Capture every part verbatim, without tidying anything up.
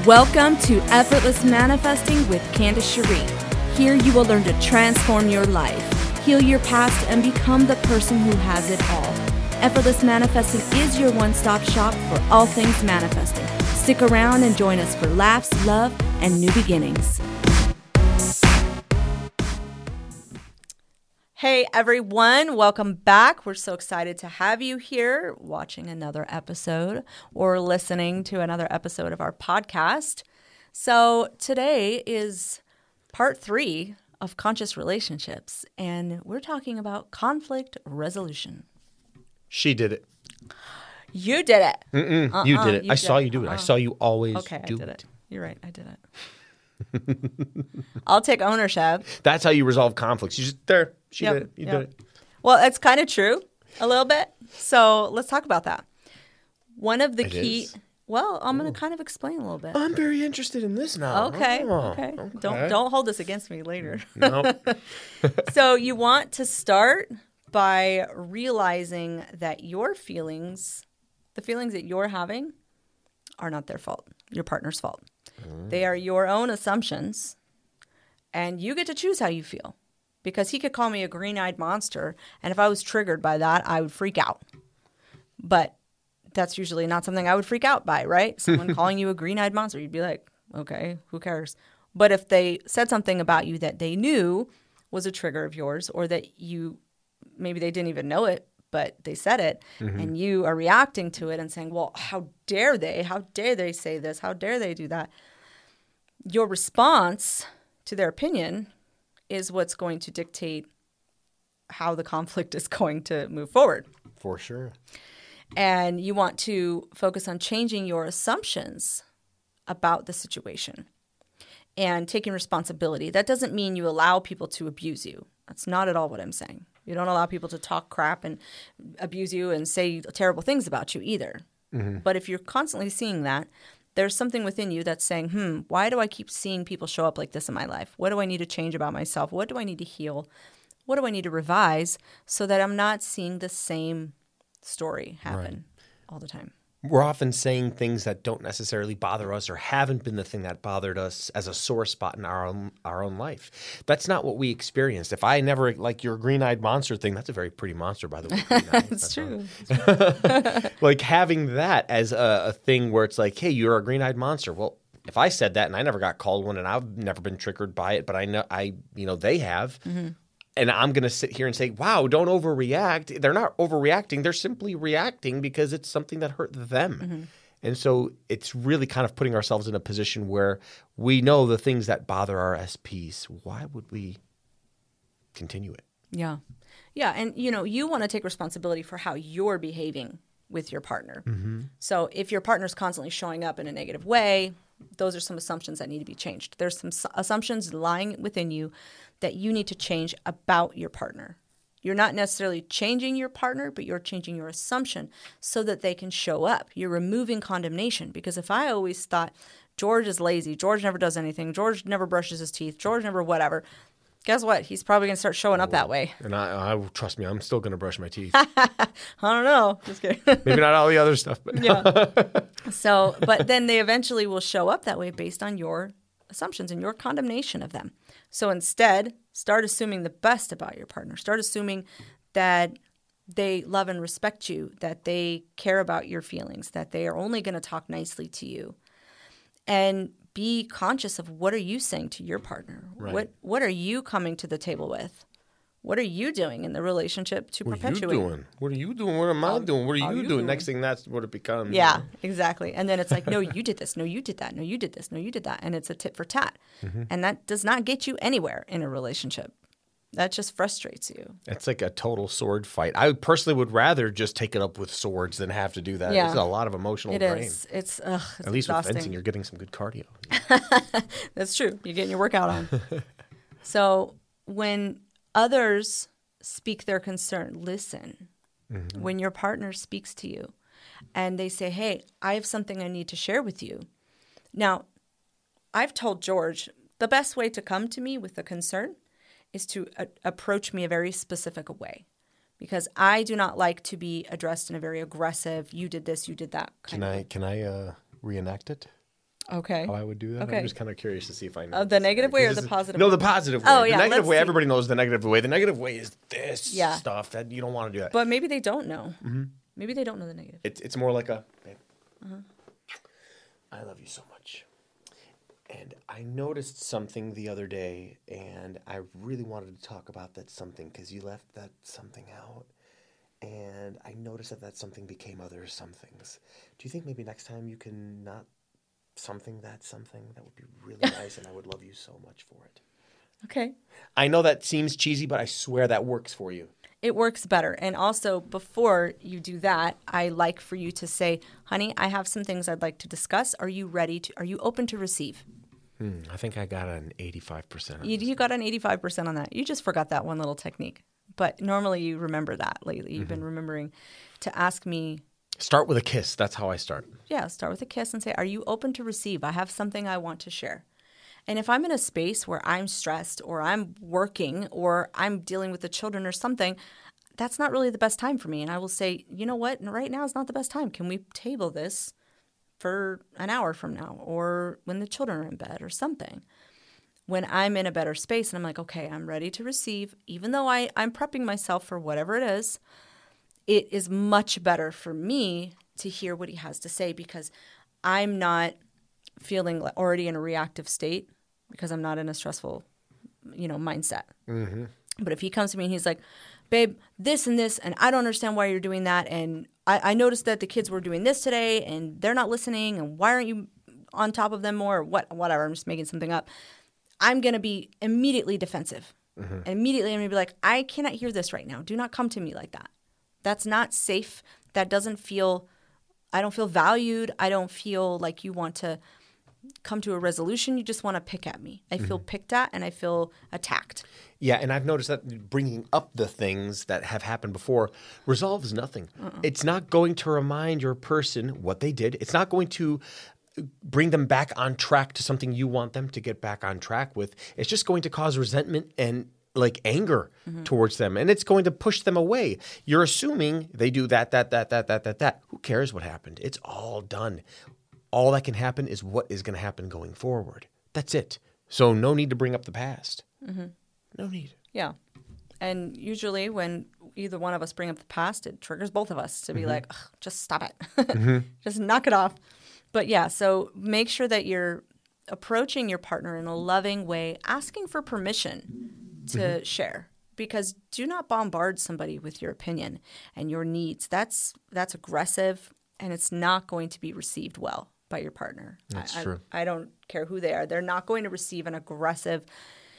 Welcome to Effortless Manifesting with Candace Cherie. Here you will learn to transform your life, heal your past, and become the person who has it all. Effortless Manifesting is your one-stop shop for all things manifesting. Stick around and join us for laughs, love, and new beginnings. Hey everyone, welcome back. We're so excited to have you here watching another episode or listening to another episode of our podcast. So today is part three of Conscious Relationships, and we're talking about conflict resolution. She did it. You did it. Mm-mm, uh-uh, you did it. you I did saw it. you do it. Uh-uh. I saw you always okay, do I did it. it. You're right. I did it. I'll take ownership. That's how you resolve conflicts. You just, there, she Yep, did it. You yep. did it. Well, it's kind of true a little bit. So let's talk about that. One of the It key, is? well, I'm going to kind of explain a little bit. I'm very interested in this now. Okay, Oh, okay. Don't don't hold this against me later. No. So you want to start by realizing that your feelings, the feelings that you're having, are not their fault. Your partner's fault. Mm. They are your own assumptions, and you get to choose how you feel. Because he could call me a green-eyed monster, and if I was triggered by that, I would freak out. But that's usually not something I would freak out by, right? Someone calling you a green-eyed monster, you'd be like, okay, who cares? But if they said something about you that they knew was a trigger of yours, or that you, maybe they didn't even know it, but they said it, mm-hmm. and you are reacting to it and saying, well, how dare they? How dare they say this? How dare they do that? Your response to their opinion is what's going to dictate how the conflict is going to move forward. For sure. And you want to focus on changing your assumptions about the situation and taking responsibility. That doesn't mean you allow people to abuse you. That's not at all what I'm saying. You don't allow people to talk crap and abuse you and say terrible things about you either. Mm-hmm. But if you're constantly seeing that, there's something within you that's saying, hmm, why do I keep seeing people show up like this in my life? What do I need to change about myself? What do I need to heal? What do I need to revise so that I'm not seeing the same story happen right. all the time? We're often saying things that don't necessarily bother us or haven't been the thing that bothered us as a sore spot in our own, our own life. That's not what we experienced. If I never, like your green-eyed monster thing, that's a very pretty monster, by the way. It's true. Like having that as a, a thing where it's like, hey, you're a green-eyed monster. Well, if I said that and I never got called one and I've never been triggered by it, but I know I, you know, they have. Mm-hmm. And I'm going to sit here and say, wow, don't overreact. They're not overreacting. They're simply reacting because it's something that hurt them. Mm-hmm. And so it's really kind of putting ourselves in a position where we know the things that bother our S Ps. Why would we continue it? Yeah. Yeah. And, you know, you want to take responsibility for how you're behaving with your partner. Mm-hmm. So if your partner's constantly showing up in a negative way, those are some assumptions that need to be changed. There's some su- assumptions lying within you that you need to change about your partner. You're not necessarily changing your partner, but you're changing your assumption so that they can show up. You're removing condemnation. Because if I always thought George is lazy, George never does anything, George never brushes his teeth, George never whatever, guess what? He's probably going to start showing up that way. And I, I trust me, I'm still going to brush my teeth. I don't know. Just kidding. Maybe not all the other stuff, but yeah. So, but then they eventually will show up that way based on your assumptions and your condemnation of them. So instead, start assuming the best about your partner. Start assuming that they love and respect you, that they care about your feelings, that they are only going to talk nicely to you. And be conscious of what are you saying to your partner? Right. What what are you coming to the table with? What are you doing in the relationship to what perpetuate? What are you doing? What are you doing? What am I um, doing? What are you, you doing? doing? Next thing, that's what it becomes. Yeah, exactly. And then it's like, no, you did this. No, you did that. No, you did this. No, you did that. And it's a tit for tat. Mm-hmm. And that does not get you anywhere in a relationship. That just frustrates you. It's like a total sword fight. I personally would rather just take it up with swords than have to do that. Yeah. It's a lot of emotional it drain. Is. It's ugh, it's At least exhausting. with fencing, you're getting some good cardio. That's true. You're getting your workout on. So when others speak their concern, listen. Mm-hmm. When your partner speaks to you and they say, hey, I have something I need to share with you. Now, I've told George the best way to come to me with a concern is to a- approach me a very specific way. Because I do not like to be addressed in a very aggressive, you did this, you did that kind Can of I way. can I uh, reenact it? Okay. How I would do that? Okay. I'm just kind of curious to see if I know. Uh, the negative way or the positive No, way? the positive way. Oh, The yeah, negative let's way, see. everybody knows the negative way. The negative way is this Yeah. stuff that you don't want to do that. But maybe they don't know. Mm-hmm. Maybe they don't know the negative. It's it's more like a, babe, I love you so much. And I noticed something the other day, and I really wanted to talk about that something because you left that something out. And I noticed that that something became other somethings. Do you think maybe next time you can not something that something? That would be really nice, and I would love you so much for it. Okay. I know that seems cheesy, but I swear that works for you. It works better. And also, before you do that, I like for you to say, honey, I have some things I'd like to discuss. Are you ready to, are you open to receive? Hmm, I think I got an eighty-five percent. You, you got an eighty-five percent on that. You just forgot that one little technique. But normally you remember that lately. You've mm-hmm. been remembering to ask me. Start with a kiss. That's how I start. Yeah, start with a kiss and say, are you open to receive? I have something I want to share. And if I'm in a space where I'm stressed or I'm working or I'm dealing with the children or something, that's not really the best time for me. And I will say, you know what? Right now is not the best time. Can we table this for an hour from now or when the children are in bed or something? When I'm in a better space and I'm like, okay, I'm ready to receive, even though I, I'm prepping myself for whatever it is, it is much better for me to hear what he has to say because I'm not feeling already in a reactive state because I'm not in a stressful, you know, mindset. Mm-hmm. But if he comes to me and he's like, babe, this and this, and I don't understand why you're doing that, and I, I noticed that the kids were doing this today, and they're not listening, and why aren't you on top of them more, or what, whatever, I'm just making something up. I'm going to be immediately defensive. Mm-hmm. And immediately I'm going to be like, I cannot hear this right now. Do not come to me like that. That's not safe. That doesn't feel, I don't feel valued. I don't feel like you want to come to a resolution. You just want to pick at me. I feel mm-hmm. picked at and I feel attacked. Yeah, and I've noticed that bringing up the things that have happened before resolves nothing. Uh-uh. It's not going to remind your person what they did. It's not going to bring them back on track to something you want them to get back on track with. It's just going to cause resentment and like anger mm-hmm. towards them, and it's going to push them away. You're assuming they do that, that, that, that, that, that, that. Who cares what happened? It's all done. All that can happen is what is going to happen going forward. That's it. So no need to bring up the past. Mm-hmm. No need. Yeah. And usually when either one of us bring up the past, it triggers both of us to be mm-hmm. like, just stop it. mm-hmm. Just knock it off. But yeah, so make sure that you're approaching your partner in a loving way, asking for permission to mm-hmm. share. Because do not bombard somebody with your opinion and your needs. That's that's aggressive, and it's not going to be received well by your partner. That's I, true. I, I don't care who they are. They're not going to receive an aggressive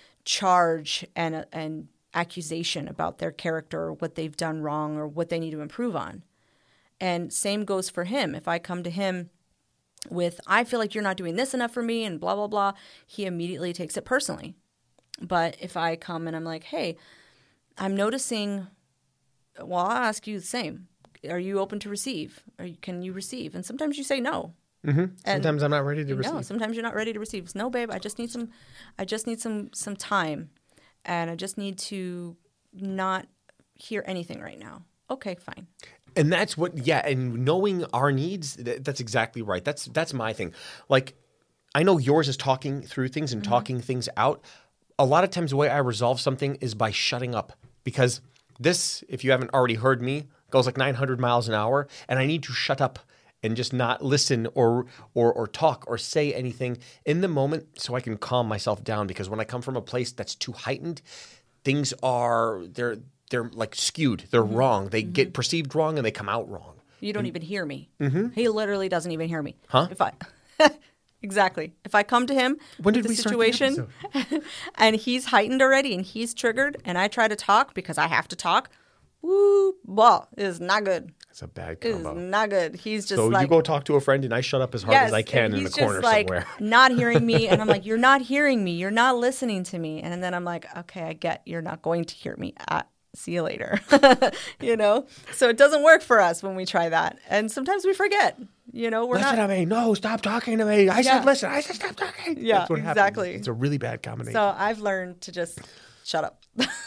charge and and accusation about their character or what they've done wrong or what they need to improve on. And same goes for him. If I come to him with, I feel like you're not doing this enough for me and blah, blah, blah, he immediately takes it personally. But if I come and I'm like, hey, I'm noticing, well, I'll ask you the same. Are you open to receive? Or can you receive? And sometimes you say no. Mm-hmm. Sometimes I'm not ready to receive. No, sometimes you're not ready to receive. No, babe, I just need some, I just need some, some time, and I just need to not hear anything right now. Okay, fine. And that's what, yeah, and knowing our needs, that's exactly right. That's that's my thing. Like, I know yours is talking through things and mm-hmm. talking things out. A lot of times the way I resolve something is by shutting up, because this, if you haven't already heard me, goes like nine hundred miles an hour, and I need to shut up and just not listen or or or talk or say anything in the moment so I can calm myself down. Because when I come from a place that's too heightened, things are, they're they're like skewed. They're mm-hmm. wrong. They mm-hmm. get perceived wrong and they come out wrong. You don't and, even hear me. Mm-hmm. He literally doesn't even hear me. Huh? If I Exactly. If I come to him when did with we the situation start the and he's heightened already and he's triggered and I try to talk because I have to talk, woo, well, it is not good. It's a bad It combo. is not good. He's just so like... you go talk to a friend and I shut up as hard yes, as I can in the corner just like somewhere. not hearing me. And I'm like, you're not hearing me. You're not listening to me. And then I'm like, okay, I get you're not going to hear me. Uh, see you later. You know? So it doesn't work for us when we try that. And sometimes we forget. You know, we're listen not... to me. No, stop talking to me. I yeah. said listen. I said stop talking. Yeah, That's what exactly. happens. It's a really bad combination. So I've learned to just shut up.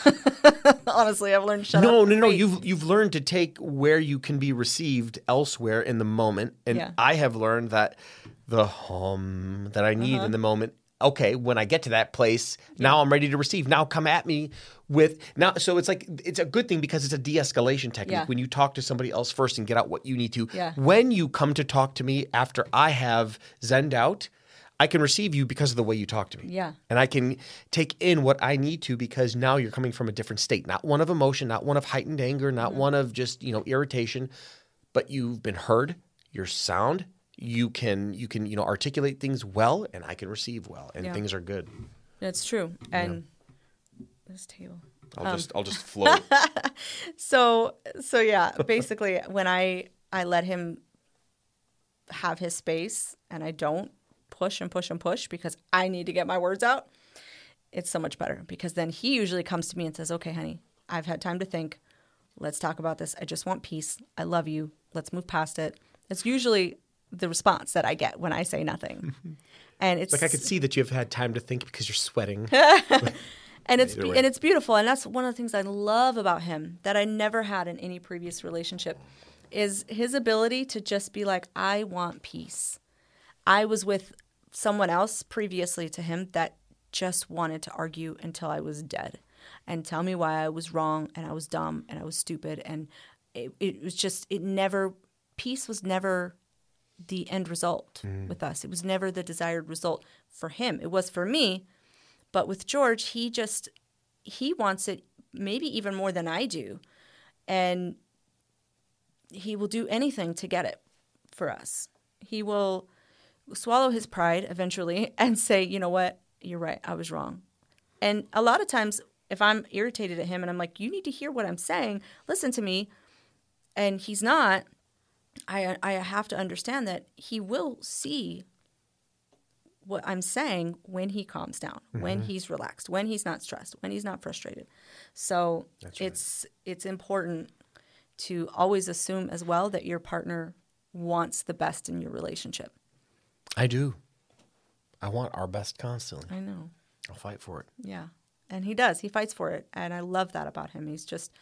Honestly, I've learned to shut no, up. No, no, no. Wait. You've you've learned to take where you can be received elsewhere in the moment. And yeah. I have learned that the hum that I need uh-huh. in the moment. Okay, when I get to that place, yeah. now I'm ready to receive. Now come at me with now. So it's like it's a good thing because it's a de-escalation technique. Yeah. When you talk to somebody else first and get out what you need to. Yeah. When you come to talk to me after I have zenned out, I can receive you because of the way you talk to me. Yeah. And I can take in what I need to because now you're coming from a different state. Not one of emotion, not one of heightened anger, not mm-hmm. one of just, you know, irritation, but you've been heard, you're sound. You can, you can, you know, articulate things well, and I can receive well, and yeah. things are good. It's true. And yeah. this table, I'll um. just, I'll just float. so, so yeah, basically, when I, I let him have his space, and I don't push and push and push because I need to get my words out, it's so much better because then he usually comes to me and says, "Okay, honey, I've had time to think. Let's talk about this. I just want peace. I love you. Let's move past it." It's usually the response that I get when I say nothing. And it's like I could see that you've had time to think because you're sweating. and it's and it's beautiful. And that's one of the things I love about him that I never had in any previous relationship is his ability to just be like, I want peace. I was with someone else previously to him that just wanted to argue until I was dead and tell me why I was wrong and I was dumb and I was stupid. And it, it was just, it never, peace was never the end result mm. with us. It was never the desired result for him. It was for me. But with George, he just, he wants it maybe even more than I do. And he will do anything to get it for us. He will swallow his pride eventually and say, you know what, you're right, I was wrong. And a lot of times if I'm irritated at him and I'm like, you need to hear what I'm saying, listen to me, and he's not, I I have to understand that he will see what I'm saying when he calms down, mm-hmm. when he's relaxed, when he's not stressed, when he's not frustrated. So That's it's right. it's important to always assume as well that your partner wants the best in your relationship. I do. I want our best constantly. I know. I'll fight for it. Yeah. And he does. He fights for it. And I love that about him. He's just,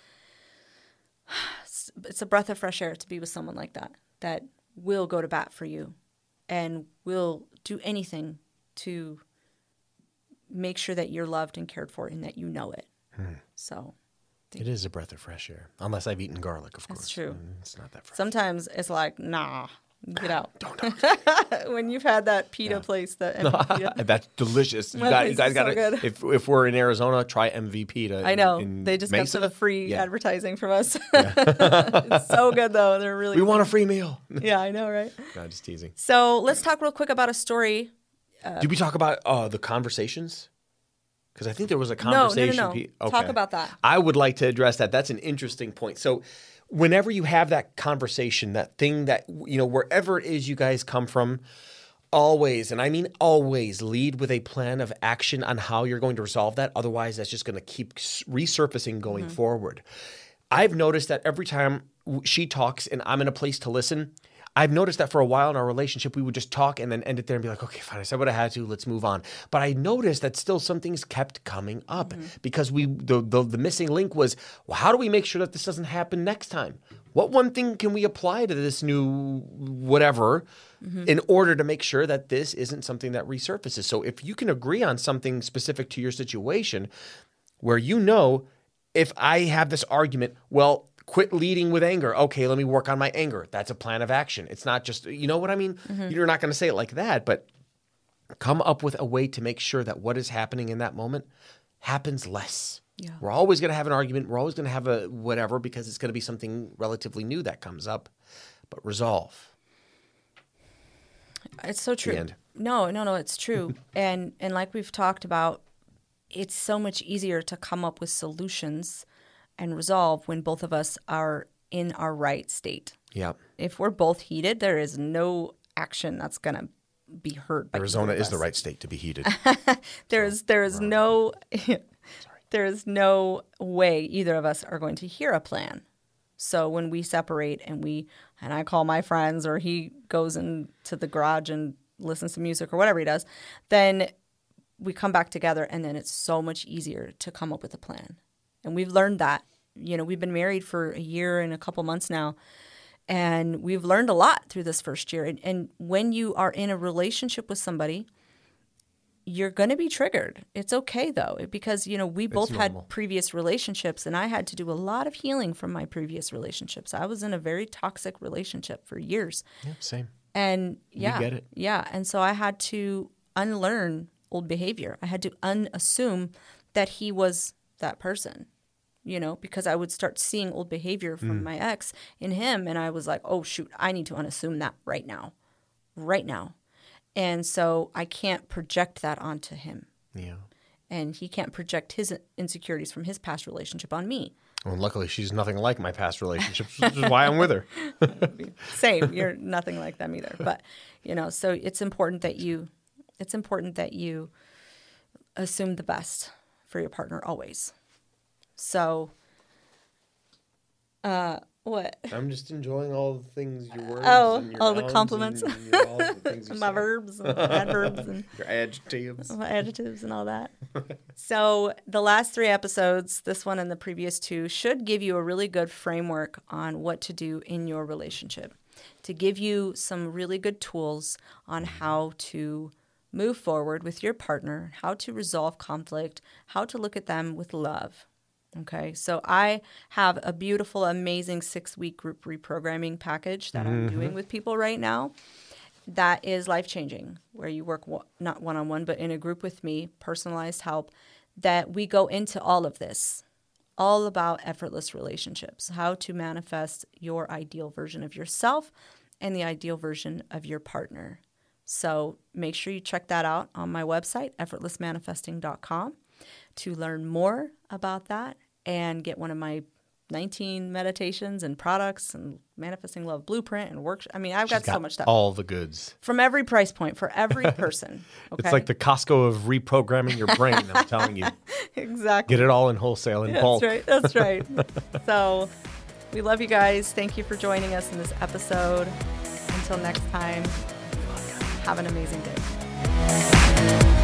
it's a breath of fresh air to be with someone like that, that will go to bat for you and will do anything to make sure that you're loved and cared for and that you know it. Hmm. So. It is a breath of fresh air. Unless I've eaten garlic, of course. That's true. It's not that fresh. Sometimes it's like, nah, get out. Don't don't. When you've had that pita yeah. place, that M V P. That's delicious. You, got, you guys got to. So if if we're in Arizona, try M V P. To, I know in they just Mesa? got some free yeah. advertising from us. Yeah. It's so good though. They're really. We fun. want a free meal. Yeah, I know, right? No, just teasing. So let's talk real quick about a story. Uh, Did we talk about uh, the conversations? Because I think there was a conversation. No, no, no. no. Okay. Talk about that. I would like to address that. That's an interesting point. So whenever you have that conversation, that thing that, you know, wherever it is you guys come from, always, and I mean always, lead with a plan of action on how you're going to resolve that. Otherwise, that's just going to keep resurfacing going mm-hmm. forward. I've noticed that every time she talks and I'm in a place to listen, I've noticed that for a while in our relationship, we would just talk and then end it there and be like, okay, fine, I said what I had to, let's move on. But I noticed that still some things kept coming up mm-hmm. because we the, the the missing link was, well, how do we make sure that this doesn't happen next time? What one thing can we apply to this new whatever mm-hmm. in order to make sure that this isn't something that resurfaces? So if you can agree on something specific to your situation where you know, if I have this argument, well, quit leading with anger. Okay, let me work on my anger. That's a plan of action. It's not just, you know what I mean? Mm-hmm. You're not going to say it like that, but come up with a way to make sure that what is happening in that moment happens less. Yeah. We're always going to have an argument. We're always going to have a whatever because it's going to be something relatively new that comes up. But resolve. It's so true. The end. No, no, no, it's true. and and like we've talked about, it's so much easier to come up with solutions and resolve when both of us are in our right state. Yeah. If we're both heated, there is no action that's going to be heard by Arizona is the right state to be heated. there is there is no there is no way either of us are going to hear a plan. So when we separate and we and I call my friends or he goes into the garage and listens to music or whatever he does, then we come back together and then it's so much easier to come up with a plan. And we've learned that, you know, we've been married for a year and a couple months now. And we've learned a lot through this first year. And, and when you are in a relationship with somebody, you're going to be triggered. It's okay, though, because, you know, we both had previous relationships, and I had to do a lot of healing from my previous relationships. I was in a very toxic relationship for years. Yep, same. And yeah, you get it. yeah. And so I had to unlearn old behavior. I had to unassume that he was that person, you know, because I would start seeing old behavior from mm. my ex in him. And I was like, oh, shoot, I need to unassume that right now, right now. And so I can't project that onto him. Yeah. And he can't project his insecurities from his past relationship on me. Well, luckily, she's nothing like my past relationships, which is why I'm with her. Same. You're nothing like them either. But, you know, so it's important that you, it's important that you assume the best for your partner always. So, uh, what? I'm just enjoying all the things, your words. Oh, and your all the compliments. And, and all the things you My say. verbs and adverbs and your adjectives. My adjectives and all that. So the last three episodes, this one and the previous two, should give you a really good framework on what to do in your relationship, to give you some really good tools on how to move forward with your partner, how to resolve conflict, how to look at them with love. Okay, so I have a beautiful, amazing six-week group reprogramming package that mm-hmm. I'm doing with people right now that is life-changing, where you work w- not one-on-one, but in a group with me, personalized help, that we go into all of this, all about effortless relationships, how to manifest your ideal version of yourself and the ideal version of your partner. So make sure you check that out on my website, effortless manifesting dot com. to learn more about that and get one of my nineteen meditations and products and Manifesting Love Blueprint and workshop. I mean, I've got, got so much stuff. All the goods. From every price point, for every person. Okay? It's like the Costco of reprogramming your brain, I'm telling you. Exactly. Get it all in wholesale in That's bulk. That's right. That's right. So we love you guys. Thank you for joining us in this episode. Until next time, have an amazing day.